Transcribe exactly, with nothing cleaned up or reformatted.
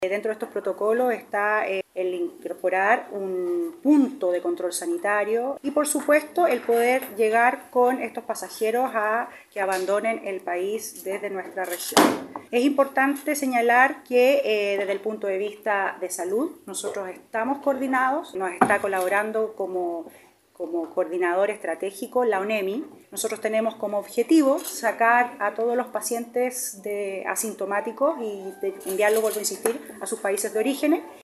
Dentro de estos protocolos está eh, el incorporar un punto de control sanitario y, por supuesto, el poder llegar con estos pasajeros a que abandonen el país desde nuestra región. Es importante señalar que eh, desde el punto de vista de salud nosotros estamos coordinados, nos está colaborando como como coordinador estratégico la ONEMI. Nosotros tenemos como objetivo sacar a todos los pacientes de asintomáticos y de enviarlos, vuelvo a insistir, a sus países de origen.